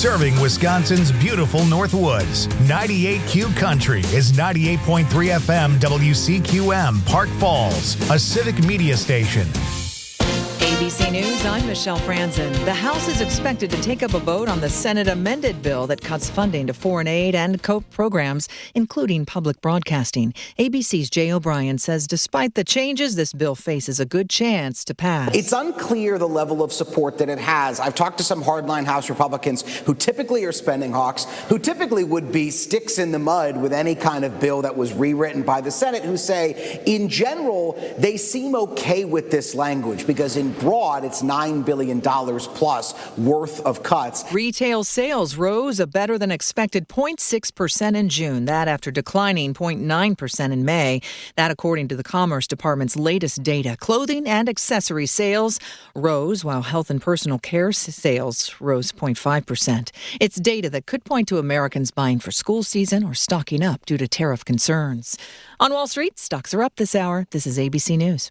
Serving Wisconsin's beautiful Northwoods. 98Q Country is 98.3 FM WCQM, Park Falls, a civic media station. ABC News, I'm Michelle Franzen. The House is expected to take up a vote on the Senate amended bill that cuts funding to foreign aid and COPE programs, including public broadcasting. ABC's Jay O'Brien says despite the changes, this bill faces a good chance to pass. It's unclear the level of support that it has. I've talked to some hardline House Republicans who typically are spending hawks, who typically would be sticks in the mud with any kind of bill that was rewritten by the Senate, who say, in general, they seem okay with this language because in broad, it's $9 billion plus worth of cuts. Retail sales rose a better than expected 0.6% in June. That after declining 0.9% in May. That according to the Commerce Department's latest data. Clothing and accessory sales rose while health and personal care sales rose 0.5%. It's data that could point to Americans buying for school season or stocking up due to tariff concerns. On Wall Street, stocks are up this hour. This is ABC News.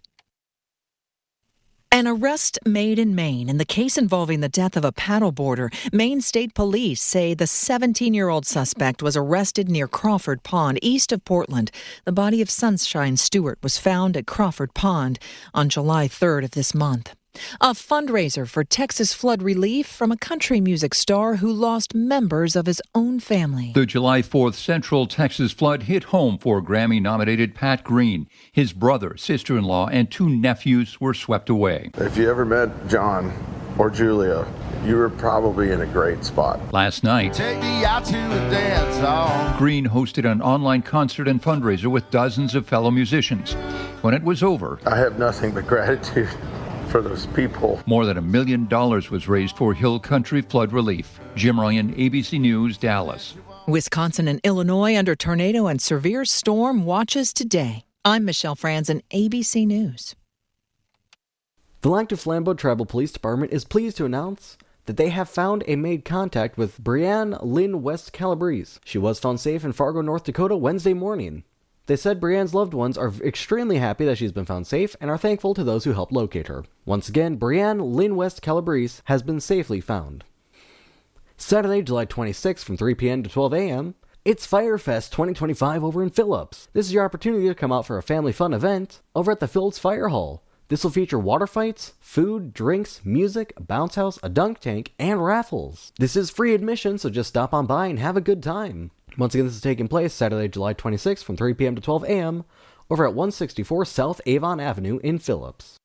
An arrest made in Maine in the case involving the death of a paddleboarder. Maine State Police say the 17-year-old suspect was arrested near Crawford Pond, east of Portland. The body of Sunshine Stewart was found at Crawford Pond on July 3rd of this month. A fundraiser for Texas flood relief from a country music star who lost members of his own family. The July 4th Central Texas flood hit home for Grammy-nominated Pat Green. His brother, sister-in-law, and two nephews were swept away. If you ever met John or Julia, you were probably in a great spot. Last night, take me out to a dance hall. Green hosted an online concert and fundraiser with dozens of fellow musicians. When it was over, I have nothing but gratitude for those people. More than $1 million was raised for Hill Country flood relief. Jim Ryan, ABC News, Dallas. Wisconsin and Illinois under tornado and severe storm watches today. I'm Michelle Franzen, ABC News. The Lac Flambeau Tribal Police Department is pleased to announce that they have found and made contact with Brianne Lynn West Calabrese. She was found safe in Fargo, North Dakota Wednesday morning. They said Brianne's loved ones are extremely happy that she's been found safe and are thankful to those who helped locate her. Once again, Brianne Lynn West Calabrese has been safely found. Saturday, July 26th from 3 p.m. to 12 a.m., it's Firefest 2025 over in Phillips. This is your opportunity to come out for a family fun event over at the Phillips Fire Hall. This will feature water fights, food, drinks, music, a bounce house, a dunk tank, and raffles. This is free admission, so just stop on by and have a good time. Once again, this is taking place Saturday, July 26th from 3 p.m. to 12 a.m. over at 164 South Avon Avenue in Phillips.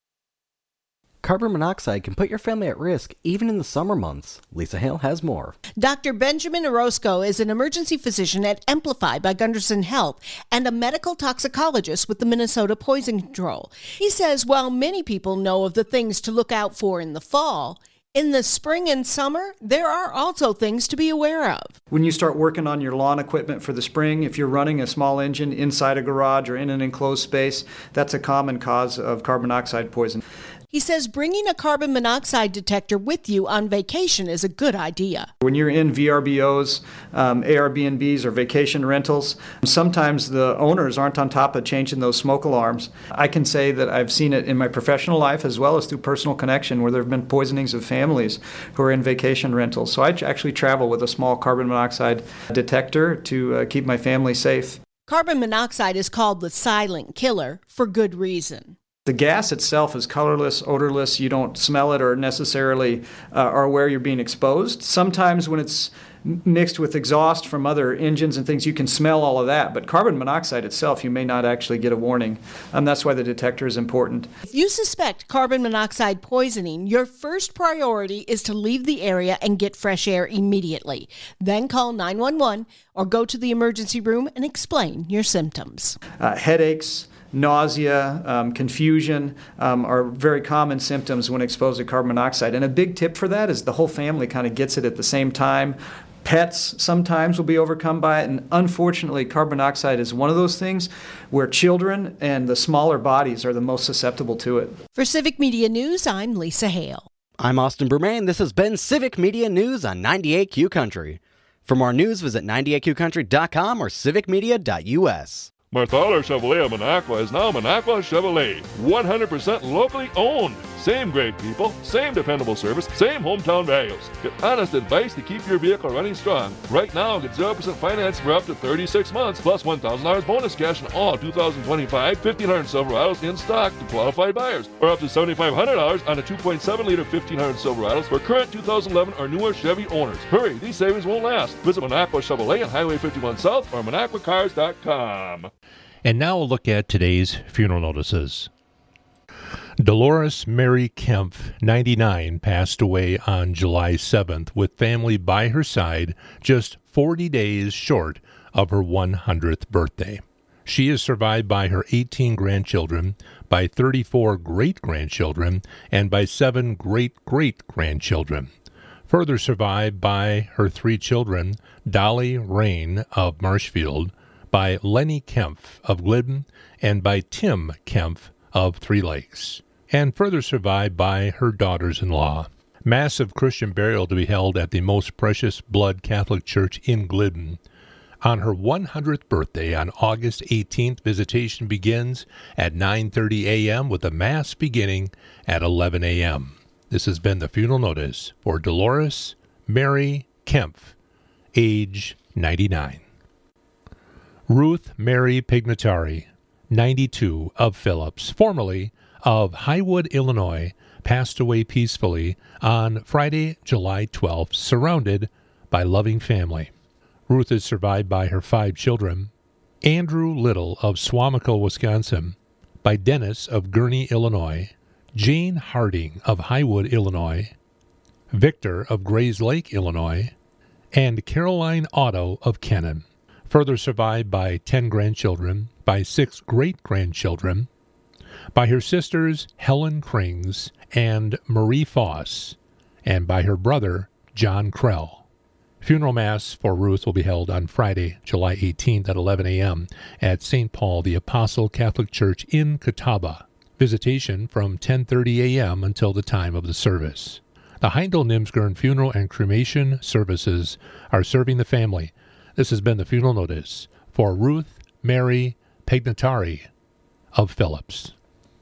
Carbon monoxide can put your family at risk even in the summer months. Lisa Hale has more. Dr. Benjamin Orozco is an emergency physician at Amplify by Gunderson Health and a medical toxicologist with the Minnesota Poison Control. He says while many people know of the things to look out for in the fall, in the spring and summer, there are also things to be aware of. When you start working on your lawn equipment for the spring, if you're running a small engine inside a garage or in an enclosed space, that's a common cause of carbon monoxide poisoning. He says bringing a carbon monoxide detector with you on vacation is a good idea. When you're in VRBOs, Airbnbs, or vacation rentals, sometimes the owners aren't on top of changing those smoke alarms. I can say that I've seen it in my professional life as well as through personal connection where there have been poisonings of families who are in vacation rentals. So I actually travel with a small carbon monoxide detector to keep my family safe. Carbon monoxide is called the silent killer for good reason. The gas itself is colorless, odorless. You don't smell it or necessarily are aware you're being exposed. Sometimes when it's mixed with exhaust from other engines and things, you can smell all of that. But carbon monoxide itself, you may not actually get a warning. That's why the detector is important. If you suspect carbon monoxide poisoning, your first priority is to leave the area and get fresh air immediately. Then call 911 or go to the emergency room and explain your symptoms. Headaches, nausea, confusion are very common symptoms when exposed to carbon monoxide. And a big tip for that is the whole family kind of gets it at the same time. Pets sometimes will be overcome by it, and unfortunately, carbon monoxide is one of those things where children and the smaller bodies are the most susceptible to it. For Civic Media News, I'm Lisa Hale. I'm Austin Bermain. This has been Civic Media News on 98Q Country. For more news, visit 98QCountry.com or civicmedia.us. Marthaler Chevrolet of Minocqua is now Minocqua Chevrolet. 100% locally owned. Same great people, same dependable service, same hometown values. Get honest advice to keep your vehicle running strong. Right now, get 0% finance for up to 36 months, plus $1,000 bonus cash on all 2025 1500 Silverados in stock to qualified buyers, or up to $7,500 on a 2.7-liter 1500 Silverados for current 2011 or newer Chevy owners. Hurry, these savings won't last. Visit Minocqua Chevrolet on Highway 51 South or MinocquaCars.com. And now a look at today's funeral notices. Dolores Mary Kempf, 99, passed away on July 7th with family by her side just 40 days short of her 100th birthday. She is survived by her 18 grandchildren, by 34 great-grandchildren, and by 7 great-great-grandchildren. Further survived by her 3 children, Dolly Rain of Marshfield, by Lenny Kempf of Glidden, and by Tim Kempf of Three Lakes, and further survived by her daughters-in-law. Massive Christian burial to be held at the Most Precious Blood Catholic Church in Glidden. On her 100th birthday on August 18th, visitation begins at 9:30 a.m. with the Mass beginning at 11 a.m. This has been the funeral notice for Dolores Mary Kempf, age 99. Ruth Mary Pignatari, 92, of Phillips, formerly of Highwood, Illinois, passed away peacefully on Friday, July 12th, surrounded by loving family. Ruth is survived by her 5 children, Andrew Little of Swamico, Wisconsin, by Dennis of Gurney, Illinois, Jane Harding of Highwood, Illinois, Victor of Grays Lake, Illinois, and Caroline Otto of Kennon. Further survived by 10 grandchildren, by 6 great-grandchildren, by her sisters Helen Krings and Marie Foss, and by her brother John Krell. Funeral Mass for Ruth will be held on Friday, July 18th at 11 a.m. at St. Paul the Apostle Catholic Church in Catawba. Visitation from 10:30 a.m. until the time of the service. The Heindel-Nimsgern Funeral and Cremation Services are serving the family. This has been the funeral notice for Ruth Mary Pignatari of Phillips.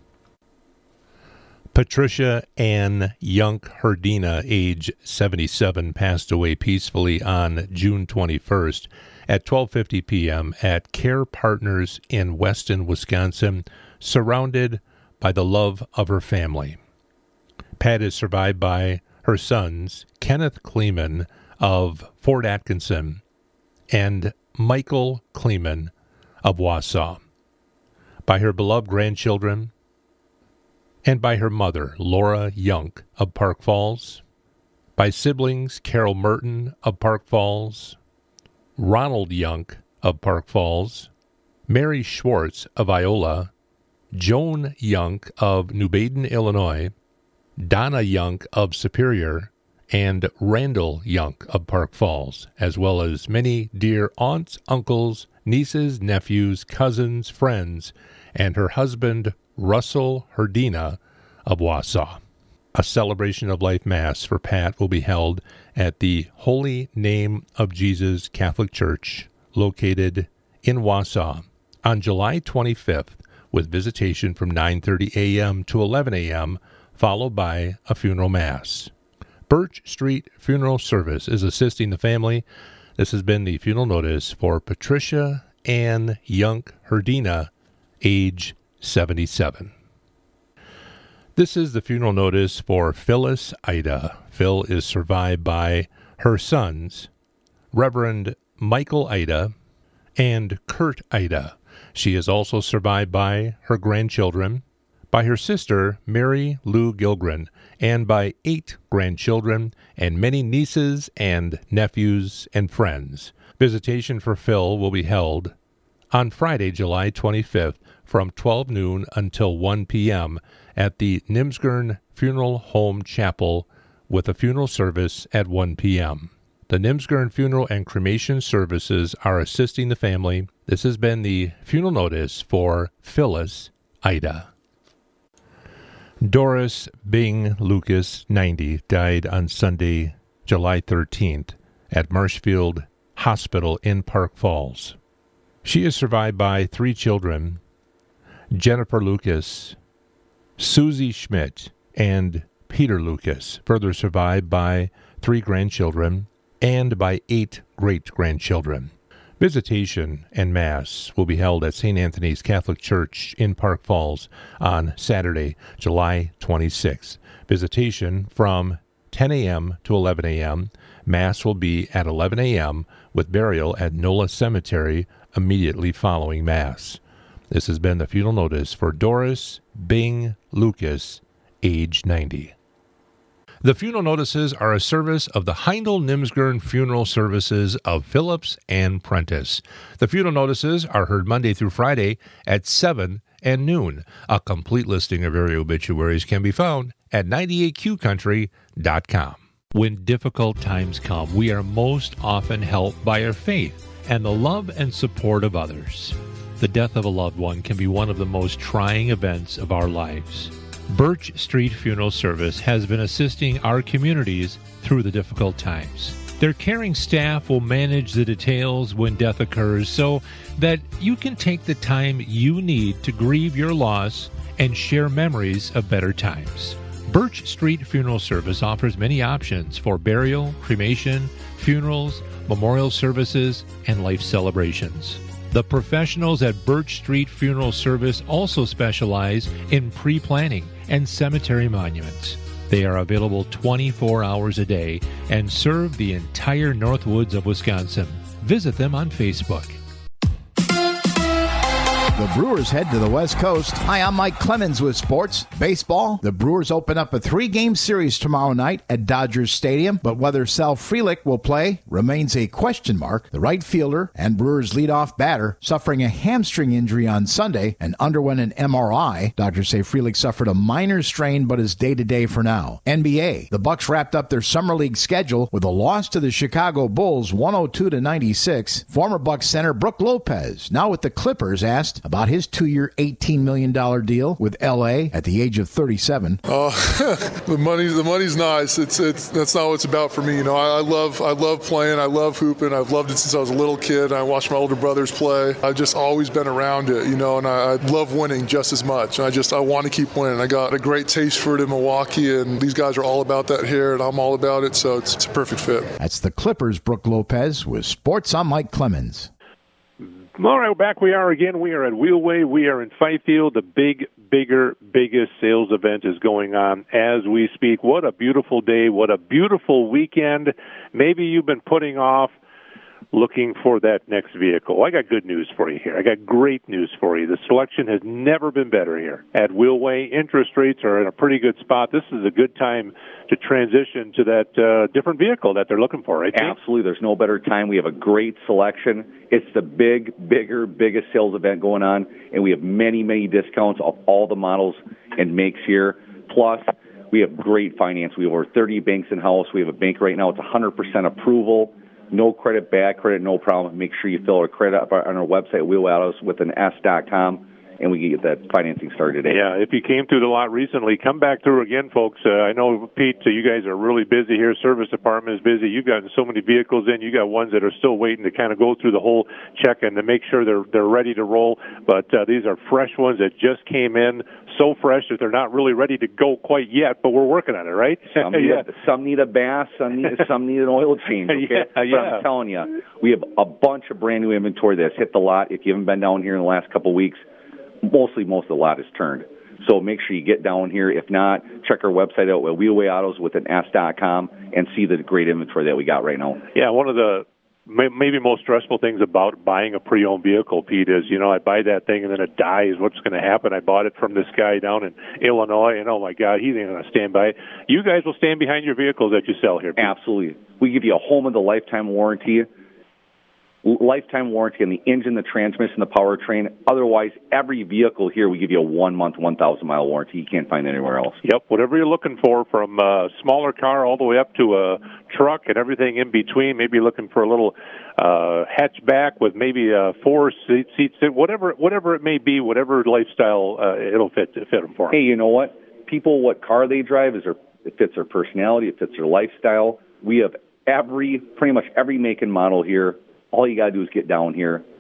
Patricia Ann Yunk Herdina, age 77, passed away peacefully on June 21st at 12:50 p.m. at Care Partners in Weston, Wisconsin, surrounded by the love of her family. Pat is survived by her sons, Kenneth Kleeman of Fort Atkinson and Michael Kleeman of Wausau, by her beloved grandchildren, and by her mother, Laura Yunk of Park Falls, by siblings Carol Merton of Park Falls, Ronald Yunk of Park Falls, Mary Schwartz of Iola, Joan Yunk of New Baden, Illinois, Donna Yunk of Superior, and Randall Yunk of Park Falls, as well as many dear aunts, uncles, nieces, nephews, cousins, friends, and her husband, Russell Herdina of Wausau. A Celebration of Life Mass for Pat will be held at the Holy Name of Jesus Catholic Church, located in Wausau, on July 25th, with visitation from 9:30 a.m. to 11 a.m., followed by a funeral mass. Birch Street Funeral Service is assisting the family. This has been the funeral notice for Patricia Ann Yunk Herdina, age 77. This is the funeral notice for Phyllis Ida. Phil is survived by her sons, Reverend Michael Ida and Kurt Ida. She is also survived by her grandchildren, by her sister, Mary Lou Gilgren, and by 8 grandchildren and many nieces and nephews and friends. Visitation for Phil will be held on Friday, July 25th, from 12 noon until 1 p.m. at the Nimsgern Funeral Home Chapel, with a funeral service at 1 p.m. The Nimsgern Funeral and Cremation Services are assisting the family. This has been the funeral notice for Phyllis Ida. Doris Bing Lucas, 90, died on Sunday, July 13th, at Marshfield Hospital in Park Falls. She is survived by 3 children, Jennifer Lucas, Susie Schmidt, and Peter Lucas, further survived by 3 grandchildren and by 8 great-grandchildren. Visitation and Mass will be held at St. Anthony's Catholic Church in Park Falls on Saturday, July 26th. Visitation from 10 a.m. to 11 a.m. Mass will be at 11 a.m. with burial at Nola Cemetery immediately following Mass. This has been the funeral notice for Doris Bing Lucas, age 90. The funeral notices are a service of the Heindel-Nimsgern Funeral Services of Phillips and Prentice. The funeral notices are heard Monday through Friday at 7 and noon. A complete listing of area obituaries can be found at 98QCountry.com. When difficult times come, we are most often helped by our faith and the love and support of others. The death of a loved one can be one of the most trying events of our lives. Birch Street Funeral Service has been assisting our communities through the difficult times. Their caring staff will manage the details when death occurs so that you can take the time you need to grieve your loss and share memories of better times. Birch Street Funeral Service offers many options for burial, cremation, funerals, memorial services, and life celebrations. The professionals at Birch Street Funeral Service also specialize in pre-planning and cemetery monuments. They are available 24 hours a day and serve the entire Northwoods of Wisconsin. Visit them on Facebook. The Brewers head to the West Coast. Hi, I'm Mike Clemens with sports. Baseball, the Brewers open up a 3-game series tomorrow night at Dodgers Stadium, but whether Sal Frelick will play remains a question mark. The right fielder and Brewers leadoff batter suffering a hamstring injury on Sunday and underwent an MRI. Doctors say Frelick suffered a minor strain but is day-to-day for now. NBA, the Bucks wrapped up their summer league schedule with a loss to the Chicago Bulls 102-96. Former Bucks center Brook Lopez, now with the Clippers, asked about his 2-year, $18 million deal with L.A. at the age of 37. The money's nice. That's not what it's about for me. You know, I love playing. I love hooping. I've loved it since I was a little kid. I watched my older brothers play. I've just always been around it, you know, and I love winning just as much. And I want to keep winning. I got a great taste for it in Milwaukee, and these guys are all about that here, and I'm all about it, so it's a perfect fit. That's the Clippers' Brook Lopez with Sports. I'm Mike Clemens. All right, back we are again. We are at Wheelway. We are in Fifield. The biggest sales event is going on as we speak. What a beautiful day. What a beautiful weekend. Maybe you've been putting off looking for that next vehicle. I got good news for you here. I got great news for you. The selection has never been better here at Wheelway. Interest rates are in a pretty good spot. This is a good time to transition to that different vehicle that they're looking for, right? Absolutely. There's no better time. We have a great selection. It's the biggest sales event going on, and we have many discounts of all the models and makes here. Plus, we have great finance. We have over 30 banks in-house. We have a bank right now. It's 100% approval. No credit, bad credit, no problem. Make sure you fill our credit up on our website, wheelautos with an S.com, and we can get that financing started today. Yeah, if you came through the lot recently, come back through again, folks. I know, Pete, you guys are really busy here. Service department is busy. You've got so many vehicles in. You got ones that are still waiting to kind of go through the whole check and to make sure they're ready to roll. But these are fresh ones that just came in, so fresh that they're not really ready to go quite yet, but we're working on it, right? Some need a bath, some need an oil change. Okay? But I'm telling you, we have a bunch of brand new inventory that's hit the lot. If you haven't been down here in the last couple of weeks, most of the lot is turned. So make sure you get down here. If not, check our website out at Wheelway Autos with an S.com and see the great inventory that we got right now. Yeah, one of the maybe most stressful things about buying a pre-owned vehicle, Pete, is, I buy that thing and then it dies. What's going to happen? I bought it from this guy down in Illinois, and oh my God, he ain't going to stand by it. You guys will stand behind your vehicles that you sell here, Pete. Absolutely. We give you a home of the lifetime warranty. Lifetime warranty on the engine, the transmission, the powertrain. Otherwise, every vehicle here, we give you a 1-month, 1,000-mile warranty. You can't find anywhere else. Yep, whatever you're looking for, from a smaller car all the way up to a truck and everything in between. Maybe you're looking for a little hatchback with maybe a 4-seat, whatever it may be, whatever lifestyle it'll fit them for. Hey, you know what? People, what car they drive, it fits their personality, it fits their lifestyle. We have pretty much every make and model here. All you got to do is get down here,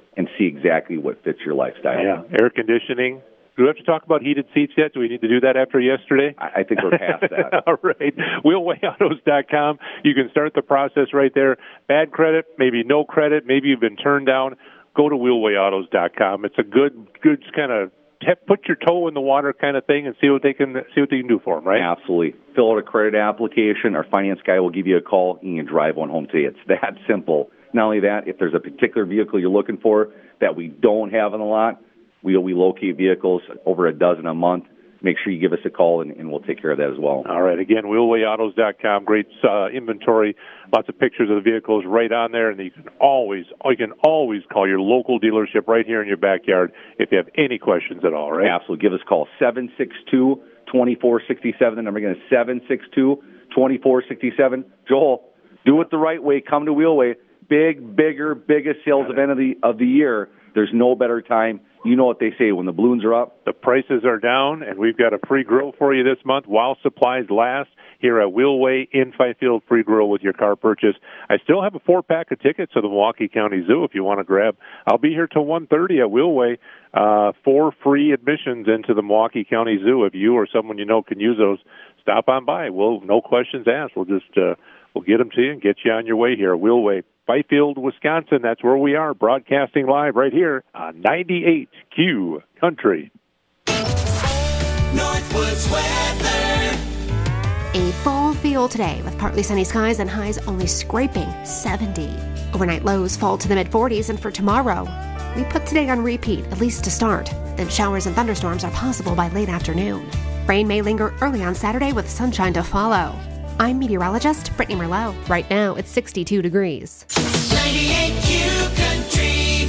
and see exactly what fits your lifestyle. Yeah, air conditioning. Do we have to talk about heated seats yet? Do we need to do that after yesterday? I think we're past that. All right. WheelwayAutos.com. You can start the process right there. Bad credit, maybe no credit, maybe you've been turned down. Go to WheelwayAutos.com. It's a good kind of put your toe in the water kind of thing and see what they can do for them, right? Absolutely. Fill out a credit application. Our finance guy will give you a call, and you can drive one home today. It's that simple. Not only that, if there's a particular vehicle you're looking for that we don't have in the lot, we locate vehicles over a dozen a month. Make sure you give us a call, and we'll take care of that as well. All right. Again, WheelwayAutos.com. Great inventory, lots of pictures of the vehicles right on there, and you can always call your local dealership right here in your backyard if you have any questions at all, right? Absolutely. Give us a call, 762-2467. The number again is 762-2467. Joel, do it the right way. Come to Wheelway. Biggest sales event of the year. There's no better time. You know what they say, when the balloons are up, the prices are down, and we've got a free grill for you this month while supplies last here at Wheelway in Fifield. Free grill with your car purchase. I still have a 4-pack of tickets to the Milwaukee County Zoo if you want to grab. I'll be here till 1:30 at Wheelway. 4 free admissions into the Milwaukee County Zoo. If you or someone you know can use those, stop on by. No questions asked. We'll just we'll get them to you and get you on your way here at Wheelway. Fifield, Wisconsin, that's where we are, broadcasting live right here on 98Q Country. Northwoods weather. A fall feel today with partly sunny skies and highs only scraping 70. Overnight lows fall to the mid-40s, and for tomorrow, we put today on repeat, at least to start. Then showers and thunderstorms are possible by late afternoon. Rain may linger early on Saturday with sunshine to follow. I'm meteorologist Brittany Merlot. Right now, it's 62 degrees. 98Q Country.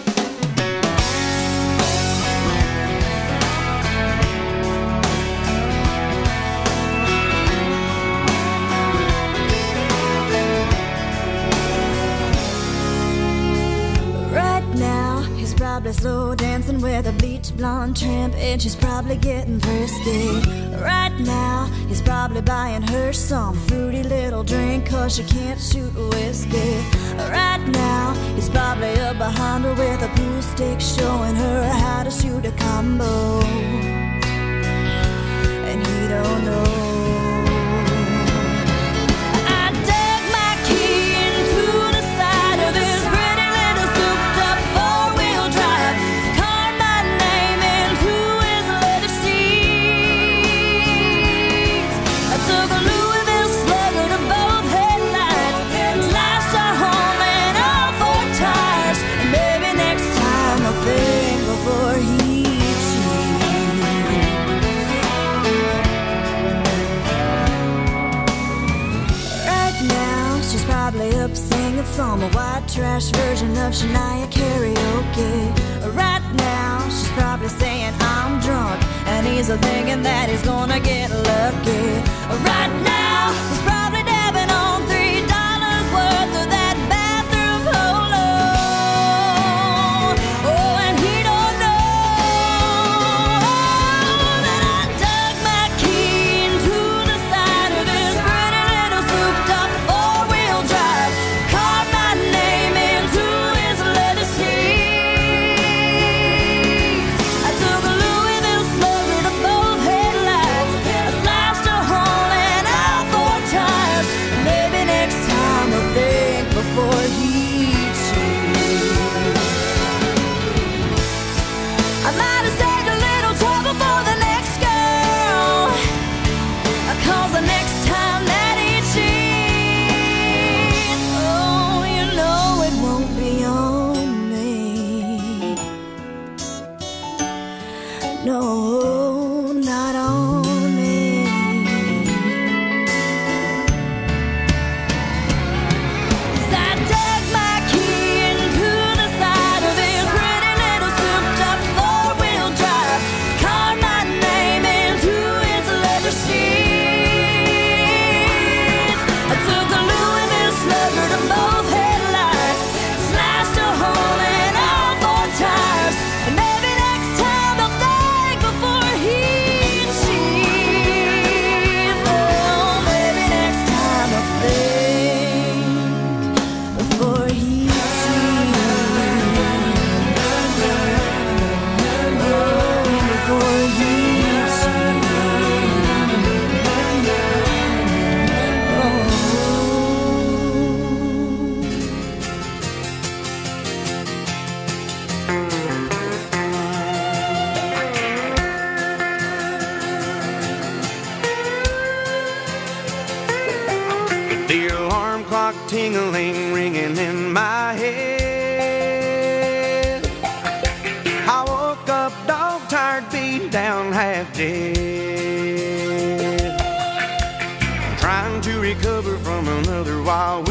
Right now, he's probably slow dancing with a bleach blonde tramp, and she's probably getting frisky. Right now, he's probably buying her some fruity little drink, 'cause she can't shoot whiskey. Right now, he's probably up behind her with a pool stick, showing her how to shoot a combo. And he don't know. From a white trash version of Shania karaoke. Right now, she's probably saying I'm drunk, and he's thinking that he's gonna get lucky. Right now, he's probably dabbing on $3 worth of that bathroom polo. Oh, and he don't know that I dug my key into the side of his pretty little souped-up four-wheel drive. Tires. The alarm clock tingling, ringing in my head. I woke up dog tired, beat down, half dead, trying to recover from another wild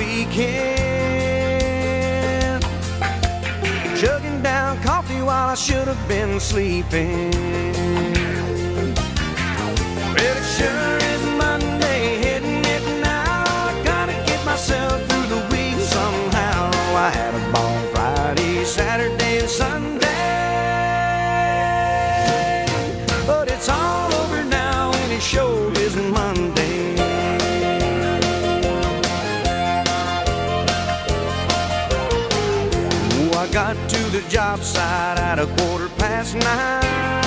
weekend, chugging down coffee while I should have been sleeping. Well, it sure is Monday, hitting it now. I gotta get myself through the week somehow. I had a ball Friday, Saturday, and Sunday, but it's all over now and it sure is Monday. Oh, I got to the job site at 9:15.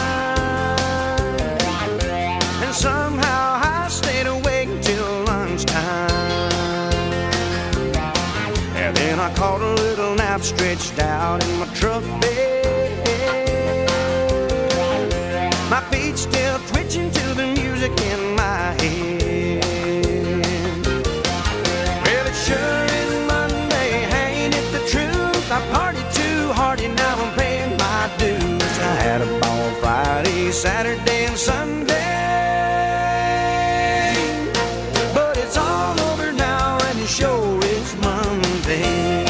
Somehow I stayed awake till lunchtime, and then I caught a little nap stretched out in my truck bed. My feet still twitching to the music in my head. Well, it sure is Monday, ain't it the truth? I partied too hard and now I'm paying my dues. I had a ball Friday, Saturday, and Sunday, show is Monday.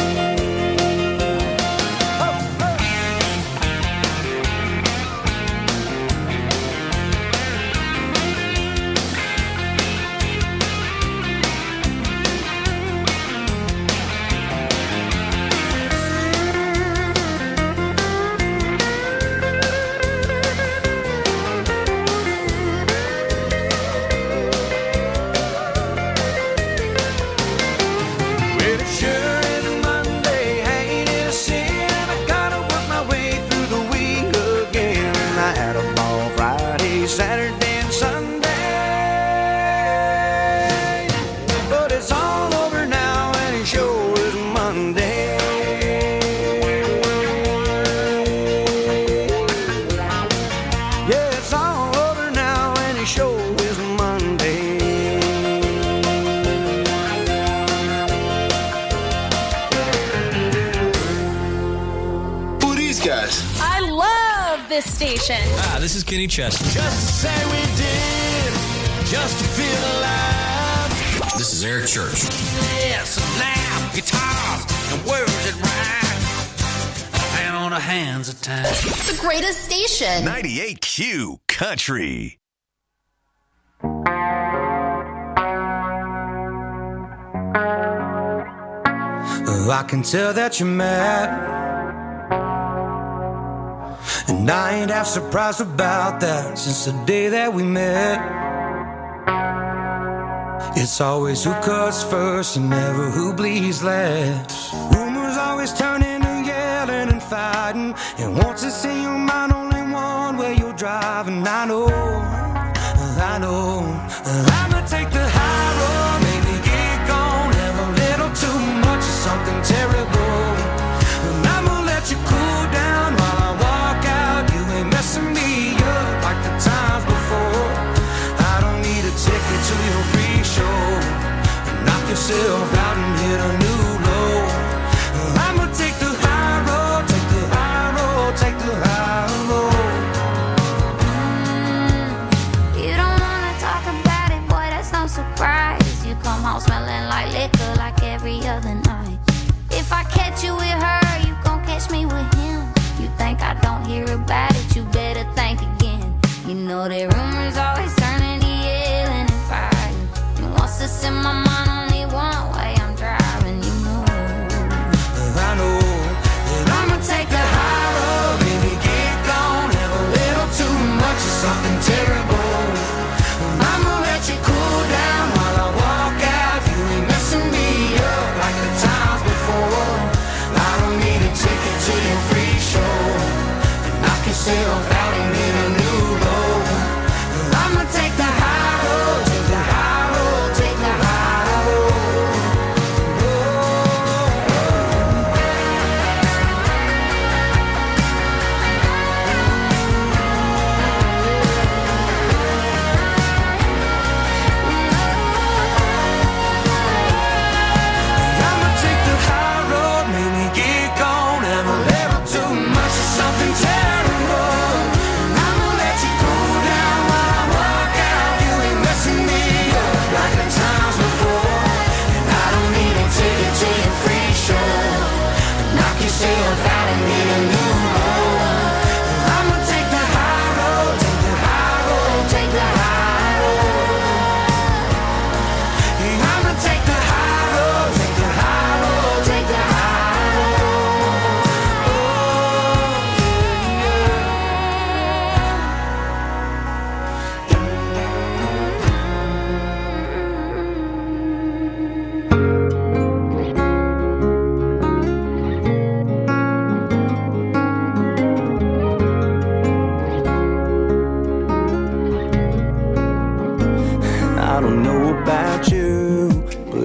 Saturday and Sunday, but it's all over now and it sure is Monday. Yeah, it's all over now and it sure is Monday. Who are these guys? I love this station. This is Kenny Chesney. Just to say we did, just to feel alive. This is Eric Church. Yes, now, guitars and words that rhyme, and on the hands of time. The greatest station. 98Q Country. I can tell that you're mad, and I ain't half surprised about that. Since the day that we met, it's always who cuts first and never who bleeds last. Rumors always turn into yelling and fighting, and once it's in your mind, only one way you're driving. I know I'ma take the high road, maybe get gone, have a little too much of something terrible, and I'ma let you cool down while I walk out. You ain't messing me up like the times before. I don't need a ticket to your free show. Knock yourself out and hit a new low. I'ma take the high road, take the high road, take the high road. You don't wanna talk about it, boy, that's no surprise. You come home smelling like liquor like every other night. If I catch you with her, you gon' catch me with him. You think I don't hear about it, you better think again. You know that rumors always turn into yelling and fighting, and once it's in my mind, only one way I'm driving, you know. I know that I'ma take the high road, baby, get gone, have a little too much of something terrible. I'ma let you cool down while I walk out. You ain't messing me up like the times before. I don't need a ticket to your free show. Knock yourself out and hit a new low. I'ma take the high road, take the high road, take the high road.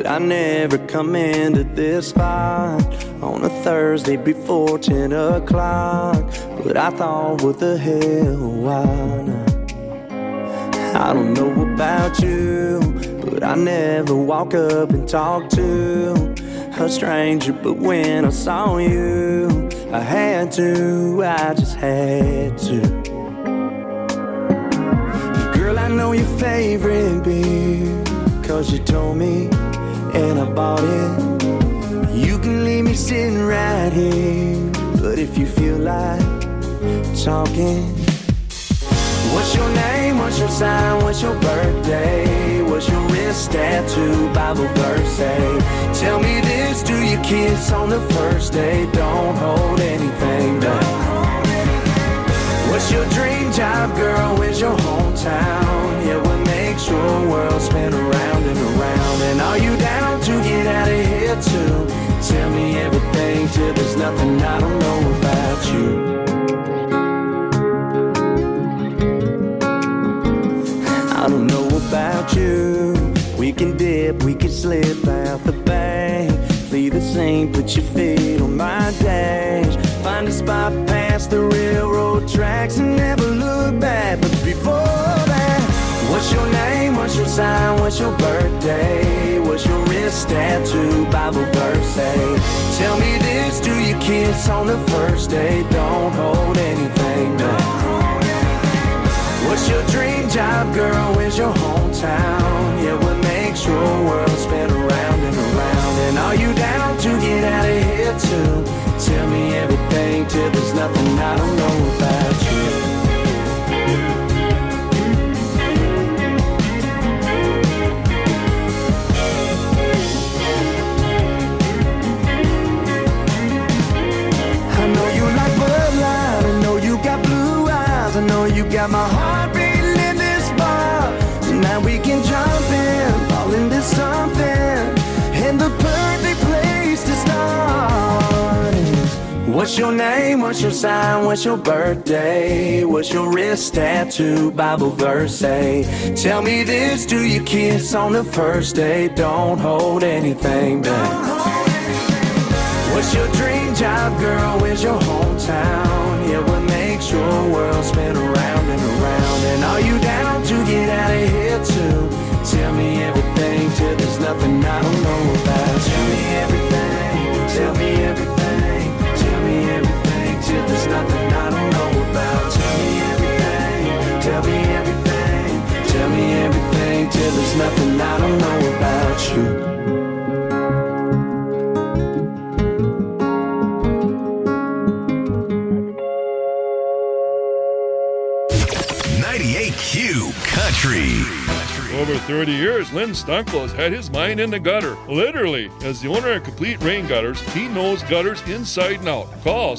I never come into this spot on a Thursday before 10 o'clock. But I thought, what the hell, why not? I don't know about you, but I never walk up and talk to a stranger. But when I saw you, I had to, I just had to. Girl, I know your favorite beer, 'cause you told me, and I bought it. You can leave me sitting right here, but if you feel like talking, what's your name, what's your sign, what's your birthday, what's your wrist tattoo, Bible verse say? Tell me this, do you kiss on the first day? Don't hold anything back. What's your dream job, girl, where's your hometown? Yeah, what makes your world spin around and around? And are you down to get out of here too? Tell me everything till there's nothing I don't know about you. I don't know about you. We can dip, we can slip out the bank, flee the scene, put your feet on my dash, find a spot past the railroad tracks and never look back. But before that, what's your name, what's your sign, what's your birthday, what's your wrist tattoo, Bible verse say? Tell me this, do you kiss on the first day? Don't hold anything back. What's your dream job, girl? Where's your hometown? Yeah, what makes your world spin around and around? And are you down to get out of here too? Tell me everything till there's nothing I don't know about you. I know you like Bud Light, I know you got blue eyes, I know you got my heart beating in this bar. Tonight we can jump in, fall into something, and the perfect place to start is, what's your name, what's your sign, what's your birthday, what's your wrist tattoo, Bible verse say? Tell me this, do you kiss on the first day? Don't hold anything back. What's your dream job, girl? Where's your hometown? Yeah, what makes your world spin around and around? And are you down to get out of here too? Tell me everything till there's nothing I don't know about. Tell me everything, tell me everything, tell me everything till there's nothing I don't know about. Tell me everything, tell me everything, tell me everything till there's nothing I don't know about you. 98Q Country. Over 30 years, Lynn Stunkel has had his mind in the gutter. Literally. As the owner of Complete Rain Gutters, he knows gutters inside and out. Call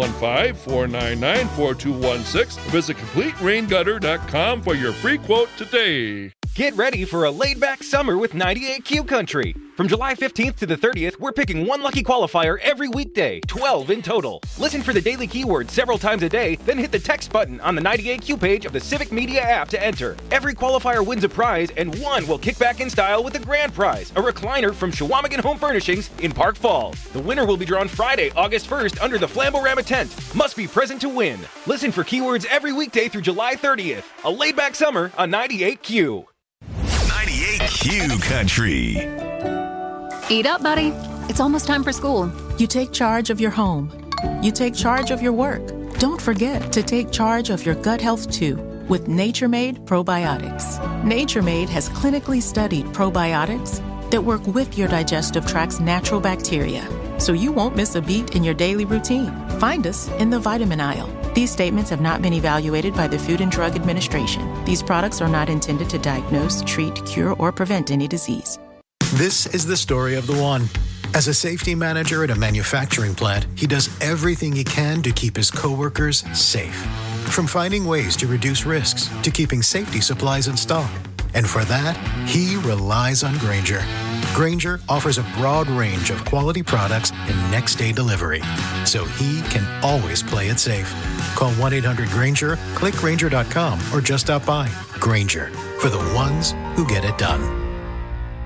715-499-4216 or visit CompleteRainGutter.com for your free quote today. Get ready for a laid-back summer with 98Q Country. From July 15th to the 30th, we're picking one lucky qualifier every weekday, 12 in total. Listen for the daily keyword several times a day, then hit the text button on the 98Q page of the Civic Media app to enter. Every qualifier wins a prize, and one will kick back in style with a grand prize, a recliner from Shawamigan Home Furnishings in Park Falls. The winner will be drawn Friday, August 1st under the Flamborama tent. Must be present to win. Listen for keywords every weekday through July 30th. A laid-back summer on 98Q. 98Q Country. Eat up, buddy. It's almost time for school. You take charge of your home. You take charge of your work. Don't forget to take charge of your gut health too with Nature Made Probiotics. Nature Made has clinically studied probiotics that work with your digestive tract's natural bacteria, so you won't miss a beat in your daily routine. Find us in the vitamin aisle. These statements have not been evaluated by the Food and Drug Administration. These products are not intended to diagnose, treat, cure, or prevent any disease. This is the story of the one. As a safety manager at a manufacturing plant, he does everything he can to keep his coworkers safe. From finding ways to reduce risks to keeping safety supplies in stock. And for that, he relies on Grainger. Grainger offers a broad range of quality products and next-day delivery, so he can always play it safe. Call 1-800-GRAINGER, click Grainger.com, or just stop by. Grainger, for the ones who get it done.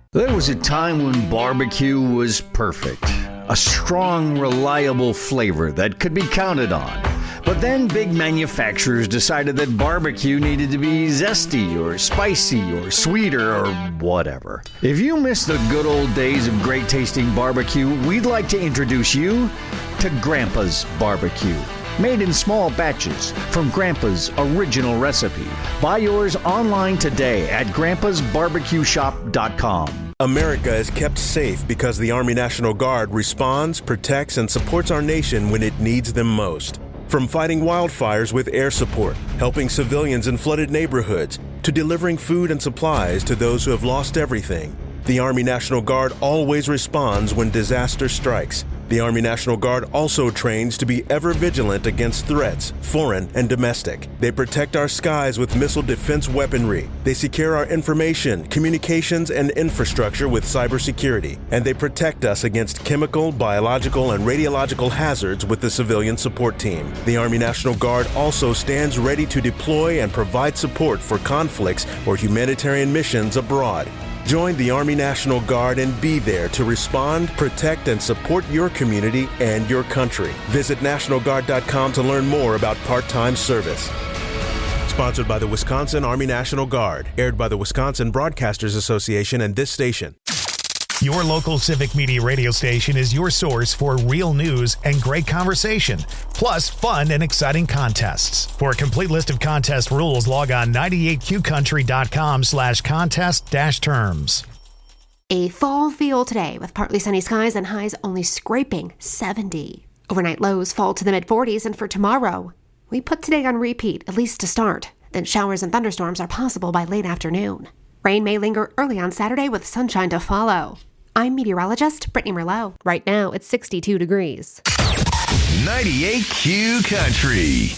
There was a time when barbecue was perfect. A strong, reliable flavor that could be counted on. But then big manufacturers decided that barbecue needed to be zesty or spicy or sweeter or whatever. If you miss the good old days of great tasting barbecue, we'd like to introduce you to Grandpa's Barbecue. Made in small batches from Grandpa's original recipe. Buy yours online today at grandpasbarbecueshop.com. America is kept safe because the Army National Guard responds, protects, and supports our nation when it needs them most. From fighting wildfires with air support, helping civilians in flooded neighborhoods, to delivering food and supplies to those who have lost everything, the Army National Guard always responds when disaster strikes. The Army National Guard also trains to be ever vigilant against threats, foreign and domestic. They protect our skies with missile defense weaponry. They secure our information, communications, and infrastructure with cybersecurity. And they protect us against chemical, biological, and radiological hazards with the civilian support team. The Army National Guard also stands ready to deploy and provide support for conflicts or humanitarian missions abroad. Join the Army National Guard and be there to respond, protect, and support your community and your country. Visit NationalGuard.com to learn more about part-time service. Sponsored by the Wisconsin Army National Guard. Aired by the Wisconsin Broadcasters Association and this station. Your local Civic Media radio station is your source for real news and great conversation, plus fun and exciting contests. For a complete list of contest rules, log on 98qcountry.com/contest-terms. A fall feel today with partly sunny skies and highs only scraping 70. Overnight lows fall to the mid-40s, and for tomorrow, we put today on repeat, at least to start. Then showers and thunderstorms are possible by late afternoon. Rain may linger early on Saturday with sunshine to follow. I'm meteorologist Brittany Merlot. Right now, it's 62 degrees. 98Q Country.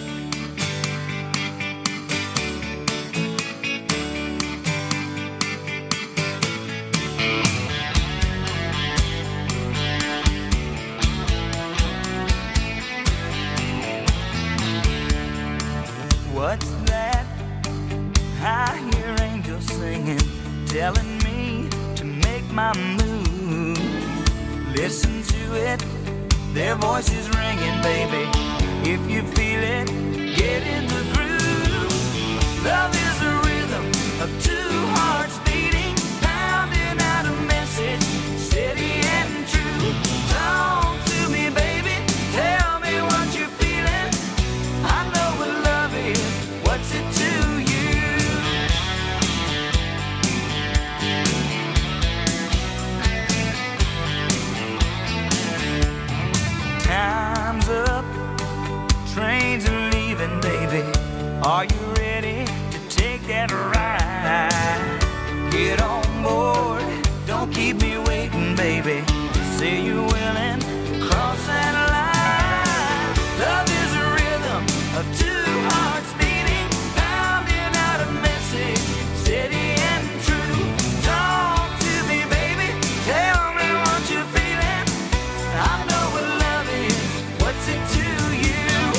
What's that? I hear angels singing, telling me to make my move. Listen to it, their voices ringing, baby. If you feel it, get in the groove. Love is a rhythm of two hearts beating, pounding out a message, steady and true. Talk to me, baby, tell me what you're feeling. I know what love is, what's it to you? Time's up, trains are leaving, baby. Are you ready to take that ride? Get on board, don't keep me waiting, baby. Say you're willing to cross that line. Love is a rhythm of two hearts beating, pounding out a message, steady and true. Talk to me, baby, tell me what you're feeling. I know what love is, what's it to you?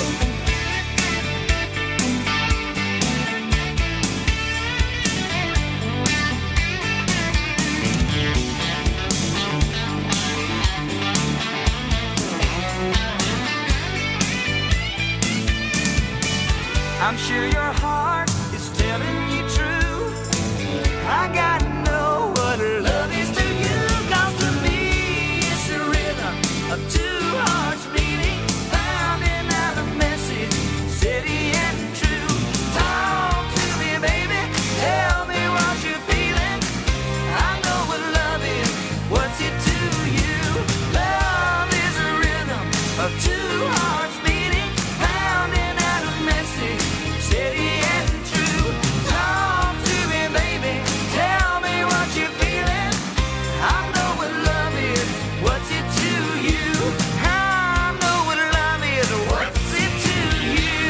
I'm sure your heart is telling you true. I gotta know what love is to you. 'Cause to me it's the rhythm of two hearts beating, pounding out a message, steady and true. Talk to me, baby, tell me what you're feeling. I know what love is, what's it to you? Love is a rhythm of two hearts beating, pounding out a message, steady and true. Talk to me, baby, tell me what you're feeling. I know what love is, what's it to you? I know what love is, what's it to you?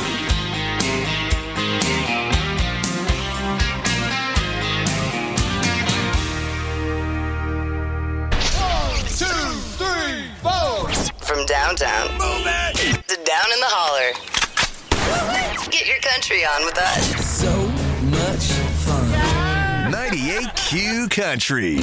1, 2, 3, 4. From downtown to down in the holler. Get your country on with us. So much fun. 98Q Q Country.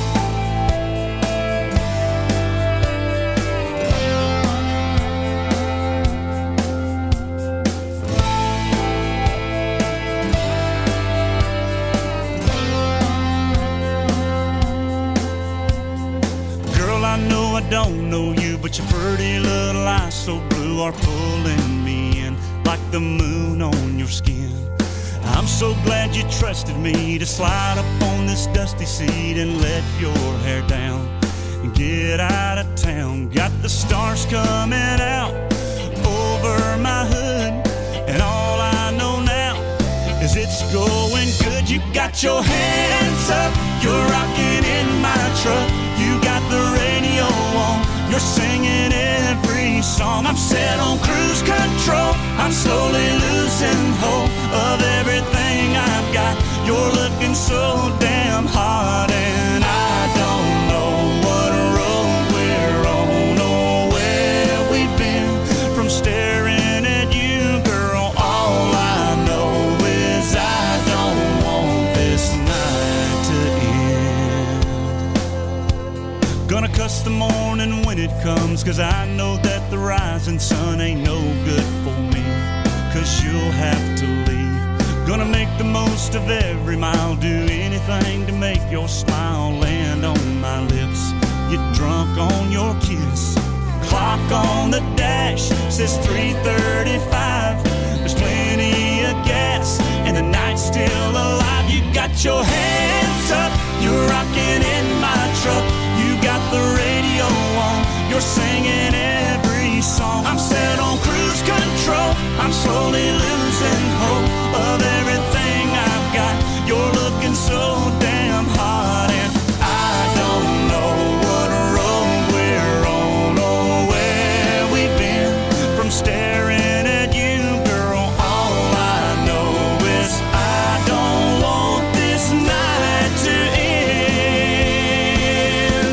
I don't know you, but your pretty little eyes so blue are pulling me in like the moon on your skin. I'm so glad you trusted me to slide up on this dusty seat and let your hair down and get out of town. Got the stars coming out over my hood, and all I know now is it's going good. You got your hands up, you're rocking in my truck. You got the radio on, you're singing every song. I'm set on cruise control, I'm slowly losing hope of everything I've got. You're looking so damn hot, and I don't know what road we're on or where we've been from staring at you, girl. All I know is I don't want this night to end. Gonna cuss the morning when it comes, 'cause I know that the rising sun ain't no good for me, 'cause you'll have to leave. Gonna make the most of every mile, do anything to make your smile land on my lips. Get drunk on your kiss. Clock on the dash says 3:35. There's plenty of gas and the night's still alive. You got your hands up, you're rocking in my truck. You got the radio on, you're singing every song. I'm set on cruise control, I'm slowly losing hope of everything I've got. You're looking so damn hot, and I don't know what road we're on or where we've been from staring at you, girl. All I know is I don't want this night to end.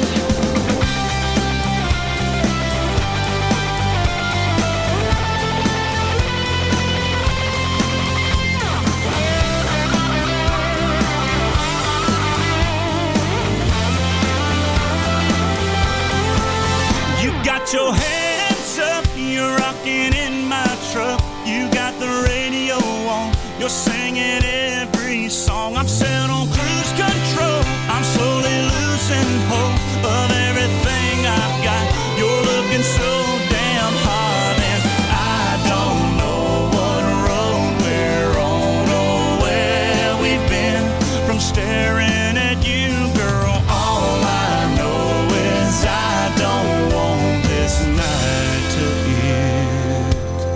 You got your hands up, you're rocking in my truck. You got the radio on, you're singing every song. I'm set on cruise control, I'm slowly losing hope of everything I've got. You're looking so damn hot, and I don't know what road we're on or where we've been from staring at you, girl. All I know is I don't want this night to end.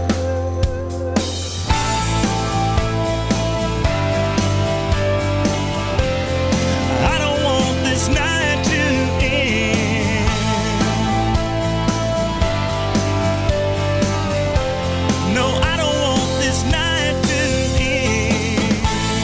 I don't want this night to end. No, I don't want this night to end.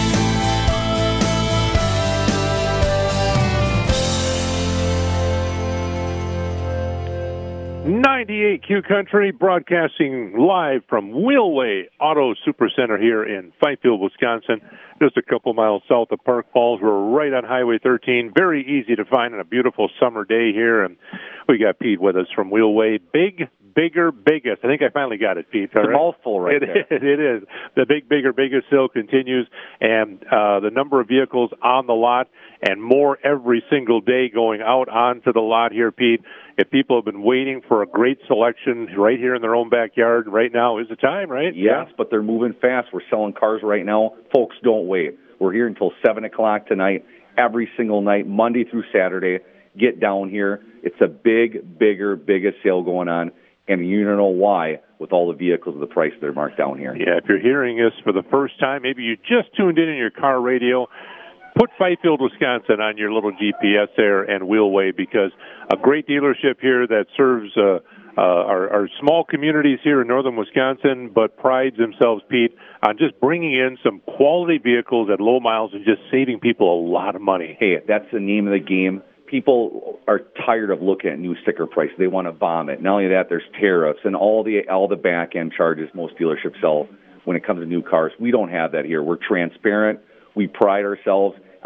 98 Q Country, broadcasting live from Wheelway Auto Supercenter here in Fifield, Wisconsin, just a couple miles south of Park Falls. We're right on Highway 13, very easy to find on a beautiful summer day here, and we got Pete with us from Wheelway. Big, bigger, biggest. I think I finally got it, Pete. It's a mouthful right there. It is. The big, bigger, biggest sale continues, and the number of vehicles on the lot and more every single day going out onto the lot here, Pete. If people have been waiting for a great selection right here in their own backyard, right now is the time, right? Yes, but they're moving fast. We're selling cars right now. Folks, don't wait. We're here until 7 o'clock tonight, every single night, Monday through Saturday. Get down here. It's a big, bigger, biggest sale going on, and you don't know why with all the vehicles at the price they're marked down here. Yeah, if you're hearing this for the first time, maybe you just tuned in your car radio, put Fifield, Wisconsin on your little GPS there and Wheelway, because a great dealership here that serves our small communities here in northern Wisconsin, but prides themselves, Pete, on just bringing in some quality vehicles at low miles and just saving people a lot of money. Hey, that's the name of the game. People are tired of looking at new sticker prices. They want to bomb it. Not only that, there's tariffs and all the back end charges most dealerships sell when it comes to new cars. We don't have that here. We're transparent. We pride ourselves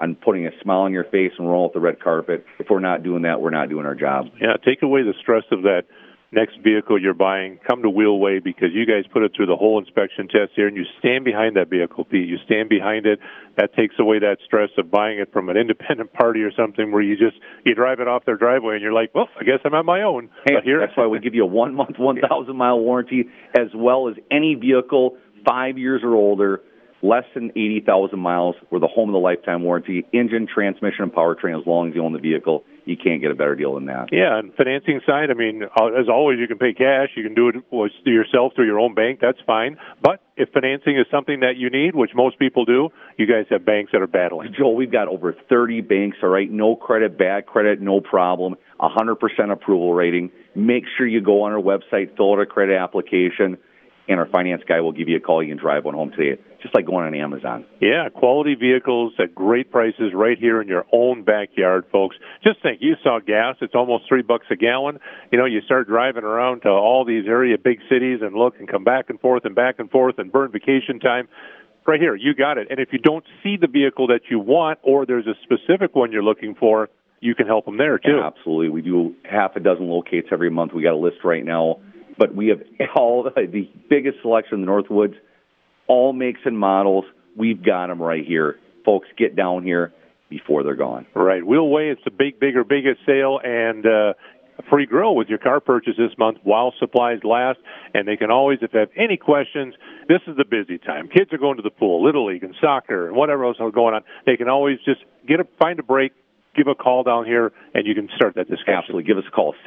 on putting a smile on your face and rolling out the red carpet. If we're not doing that, we're not doing our job. Yeah, take away the stress of that next vehicle you're buying. Come to Wheelway because you guys put it through the whole inspection test here, and you stand behind that vehicle, Pete. You stand behind it. That takes away that stress of buying it from an independent party or something where you drive it off their driveway and you're like, well, I guess I'm on my own. Hey, but here, that's why we give you a 1 month, 1,000-mile warranty, as well as any vehicle 5 years or older, less than 80,000 miles. We're the home of the lifetime warranty. Engine, transmission, and powertrain, as long as you own the vehicle. You can't get a better deal than that. Yeah, and financing side, I mean, as always, you can pay cash. You can do it yourself through your own bank. That's fine. But if financing is something that you need, which most people do, you guys have banks that are battling. Joel, we've got over 30 banks, all right? No credit, bad credit, no problem. 100% approval rating. Make sure you go on our website, fill out a credit application, and our finance guy will give you a call. You can drive one home today, just like going on Amazon. Yeah, quality vehicles at great prices right here in your own backyard, folks. Just think, you saw gas. It's almost $3 a gallon. You know, you start driving around to all these area big cities and look and come back and forth and burn vacation time. Right here, you got it. And if you don't see the vehicle that you want or there's a specific one you're looking for, you can help them there, too. Yeah, absolutely. We do half a dozen locates every month. We got a list right now. But we have all the biggest selection in the Northwoods, all makes and models. We've got them right here. Folks, get down here before they're gone. Right. Wheelway, it's the bigger, biggest sale, and a free grill with your car purchase this month while supplies last. And they can always, if they have any questions, this is the busy time. Kids are going to the pool, Little League and soccer and whatever else is going on. They can always just find a break, give a call down here, and you can start that discussion. Absolutely. Give us a call,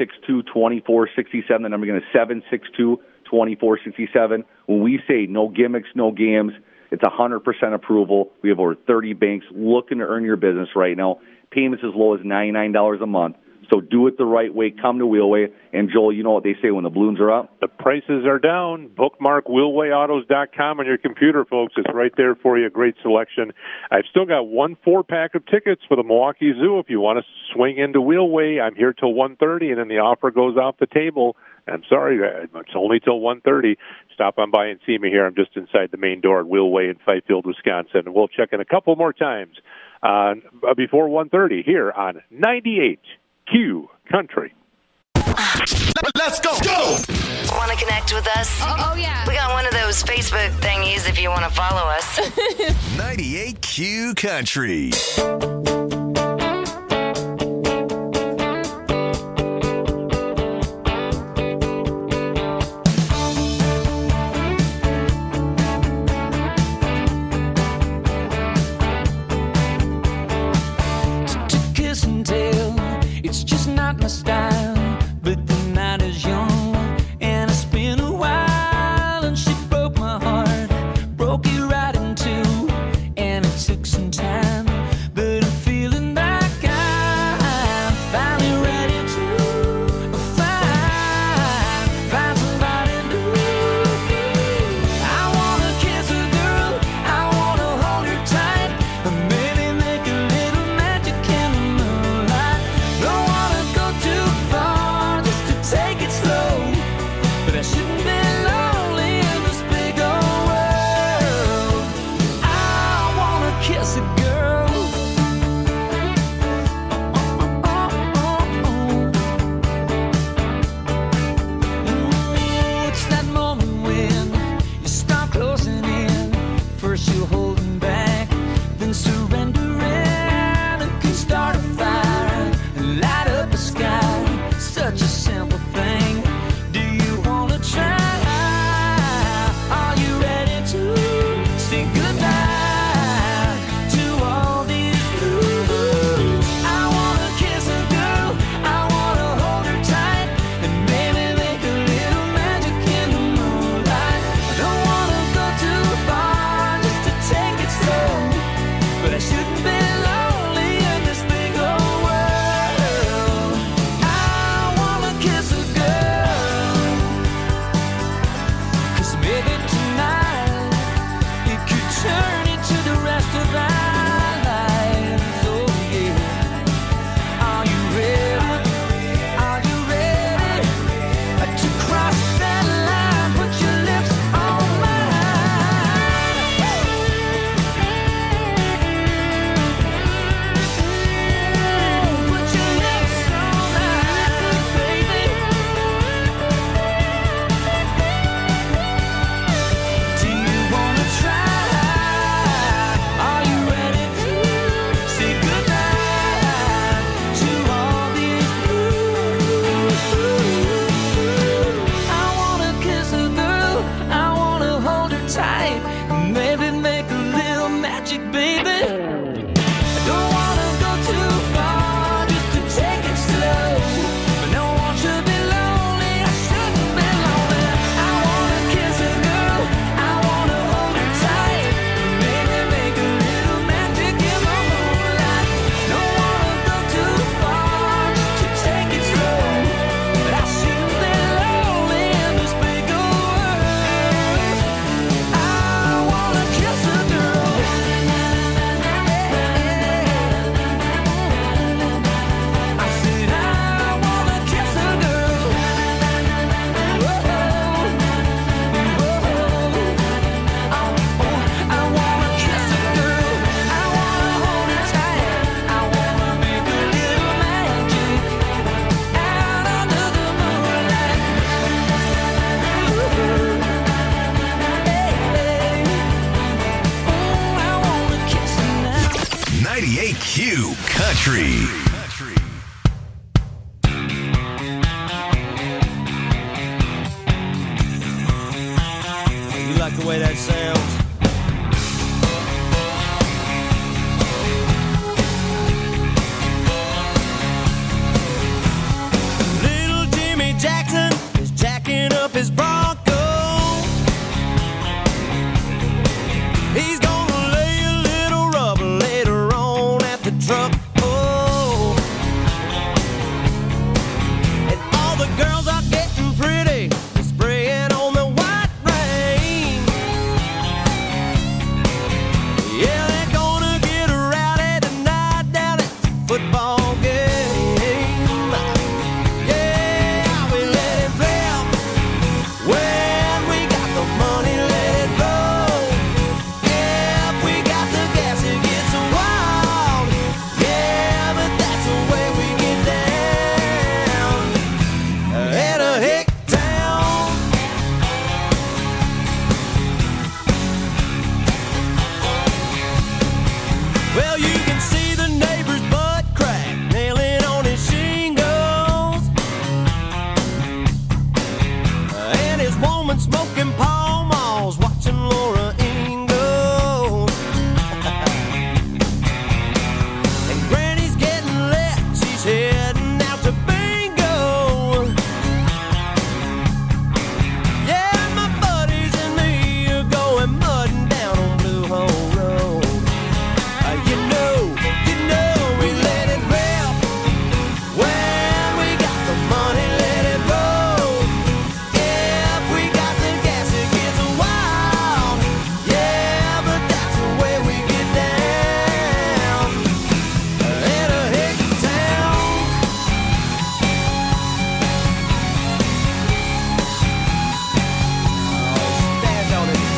762-2467. The number again is 762-2467. When we say no gimmicks, no games, it's 100% approval. We have over 30 banks looking to earn your business right now. Payments as low as $99 a month. So do it the right way. Come to Wheelway. And, Joel, you know what they say when the balloons are up? The prices are down. Bookmark wheelwayautos.com on your computer, folks. It's right there for you. Great selection. I've still got 1 4-pack of tickets for the Milwaukee Zoo. If you want to swing into Wheelway, I'm here till 1:30, and then the offer goes off the table. I'm sorry, it's only till 1:30. Stop on by and see me here. I'm just inside the main door at Wheelway in Fifield, Wisconsin. And we'll check in a couple more times before 1:30 here on 98Q Country. Let's go! Want to connect with us? Oh, yeah. We got one of those Facebook thingies if you want to follow us. 98Q Country. It's just not my style, but the night is young, and it's been a while, and she broke my heart, broke it right in two, and it took some time, but I'm feeling like I'm finally ready to find somebody new. I wanna kiss a girl, I wanna hold her tight, and maybe make a little magic in the moonlight. Don't wanna go too far just to the way that sounds. Little Jimmy Jackson is jacking up his Bronco. He's gonna lay a little rubber later on at the truck. Oh, and all the girls are getting pretty, spraying on the white rain. Yeah, they're gonna get rowdy tonight down at the football game. Yeah, we let it rip. When we got the money, let it roll. Yeah, if we got the gas, it gets wild. Yeah, but that's the way we get down. At a hick town. Well, you can see the neighbor's butt crack, nailing on his shingles. And his woman smoking Pall Malls, watching Laura Ingalls. And Granny's getting lit, she's heading out to bingo. Yeah, my buddies and me are going mudding down on Blue Hole Road. You know, we let it rip. When we got the money, let it roll. If we got the gas, it gets wild. Yeah, but that's the way we get down. In a hick town. Oh, stand on it.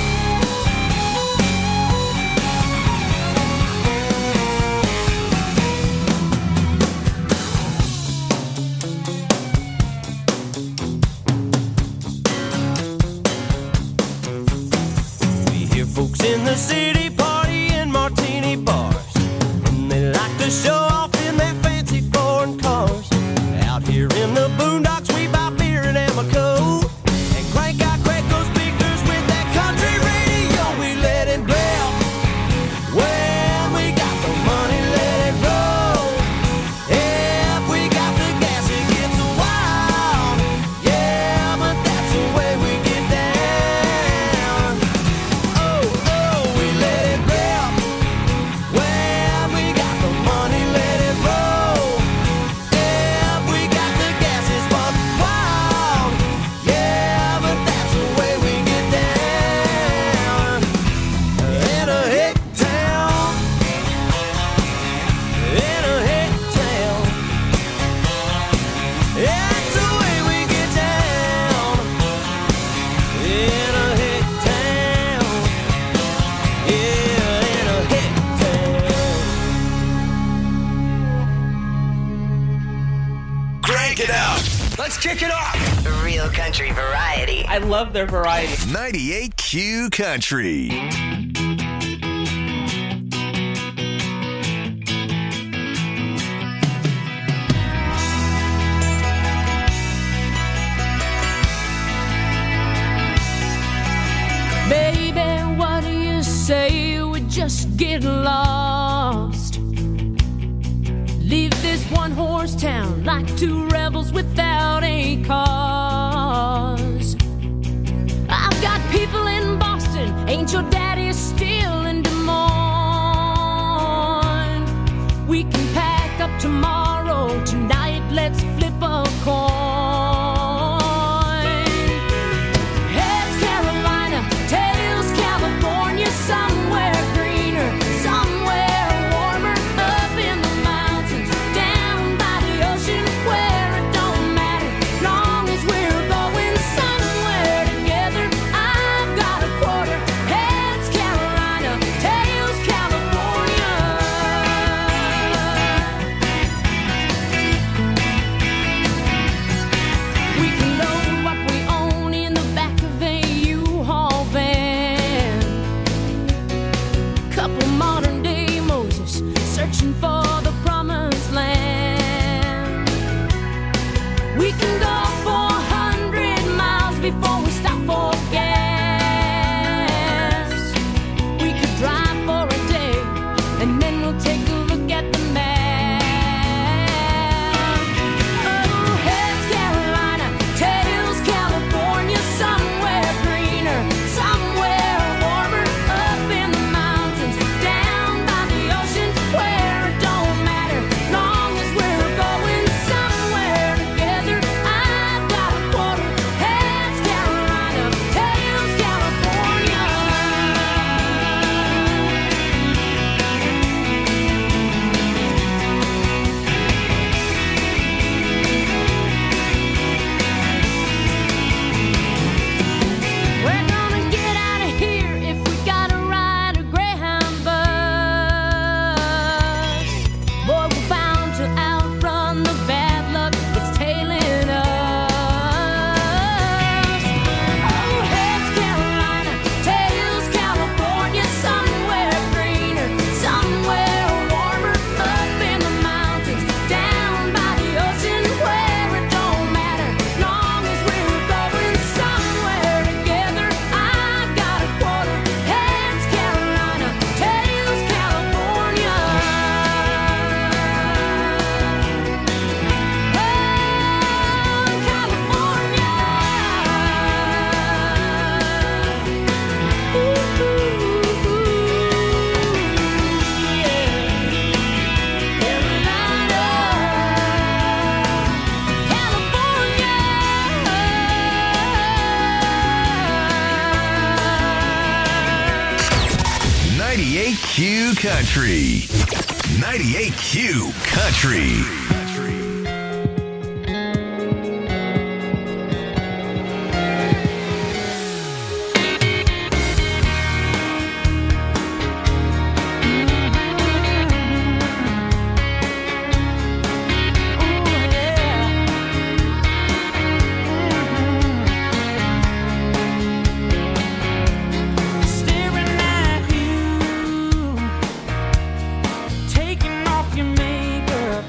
We hear folks in the city party in martini bars, and they like to show off in their fancy foreign cars. Out here in the boondocks, we buy beer and Amoco, and crank out Craco speakers with that country radio. We let it rip. When we got the money, let it roll. If we got the gas, it gets wild. Yeah, but that's the way we get down. Oh, we let it rip. When we got the money, let it roll. If we got the gas, it's buck wild. Yeah, but that's the way we get down. In a hick town. In a hick town. That's the way we get down. In a hick town. Yeah, in a hick town. Crank it out. Let's kick it off. Real country variety. I love their variety. 98Q Country. Baby, what do you say we just get lost? Leave this one-horse town like two rebels without a cause. I've got people in Boston, ain't your daddy still in Des Moines? We can pack up tomorrow, tonight let's flip a coin. Heads Carolina, tails California, somewhere greener, somewhere warmer, up in the mountains, down by the ocean, where it don't matter, long as we're going somewhere together. I've got a quarter. Heads Carolina, tails California. Country. 98Q Country. Taking off your makeup,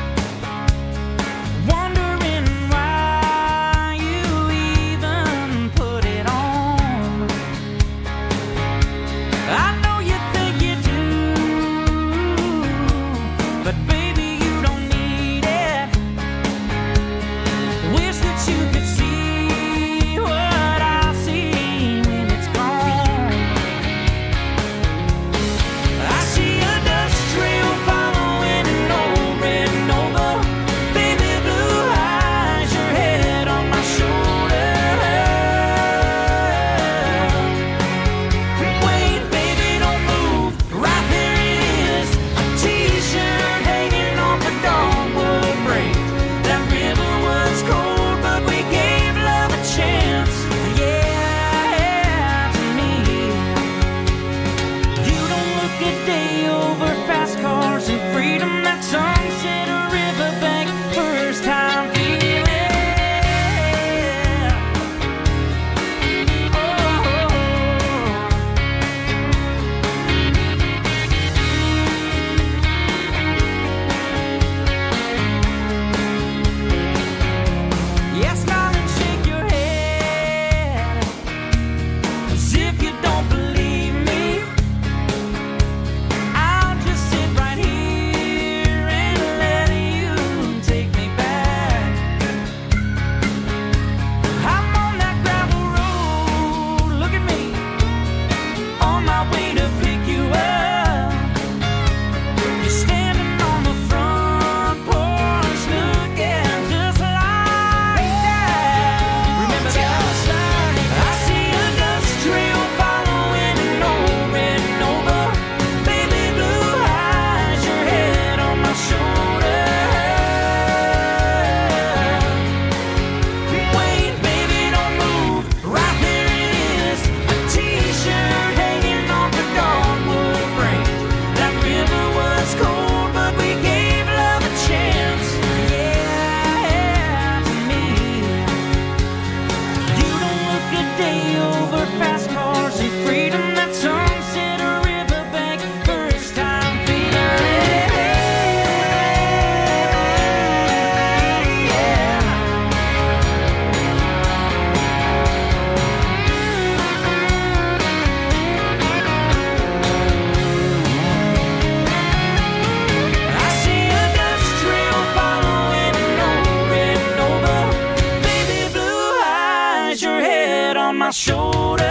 my shoulder.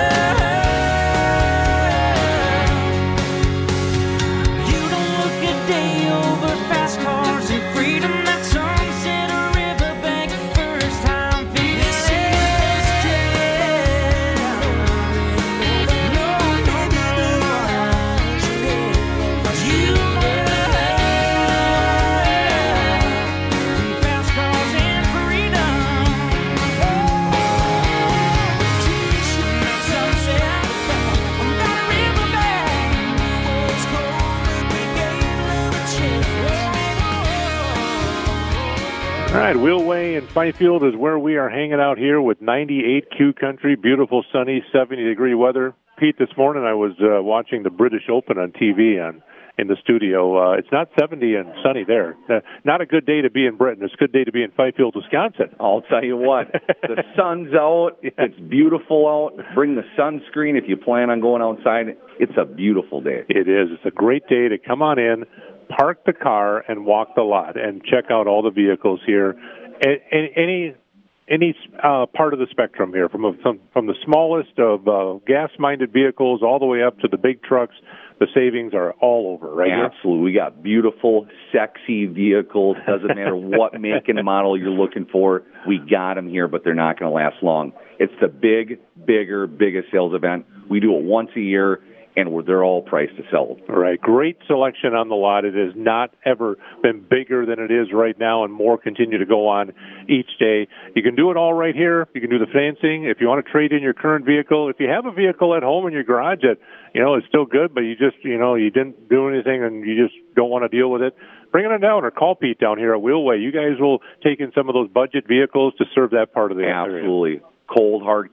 You don't look a day over fast cars and freedom. That sunset or riverbank, first time feeling this you fast cars and freedom. All right, Wheelway in Fifield is where we are hanging out here with 98Q Country, beautiful, sunny, 70-degree weather. Pete, this morning I was watching the British Open on TV in the studio. It's not 70 and sunny there. Not a good day to be in Britain. It's a good day to be in Fifield, Wisconsin. I'll tell you what, the sun's out. It's beautiful out. Bring the sunscreen if you plan on going outside. It's a beautiful day. It is. It's a great day to come on in, park the car, and walk the lot and check out all the vehicles here. Any part of the spectrum here, from the smallest of gas-minded vehicles all the way up to the big trucks. The savings are all over, right? Absolutely. We got beautiful, sexy vehicles. Doesn't matter what make and model you're looking for. We got them here, but they're not going to last long. It's the biggest sales event. We do it once a year. and they're all priced to sell. All right, great selection on the lot. It has not ever been bigger than it is right now, and more continue to go on each day. You can do it all right here. You can do the financing. If you want to trade in your current vehicle, if you have a vehicle at home in your garage that, is still good, but you just, you didn't do anything and you just don't want to deal with it, bring it on down or call Pete down here at Wheelway. You guys will take in some of those budget vehicles to serve that part of the area. Absolutely. Cold, hard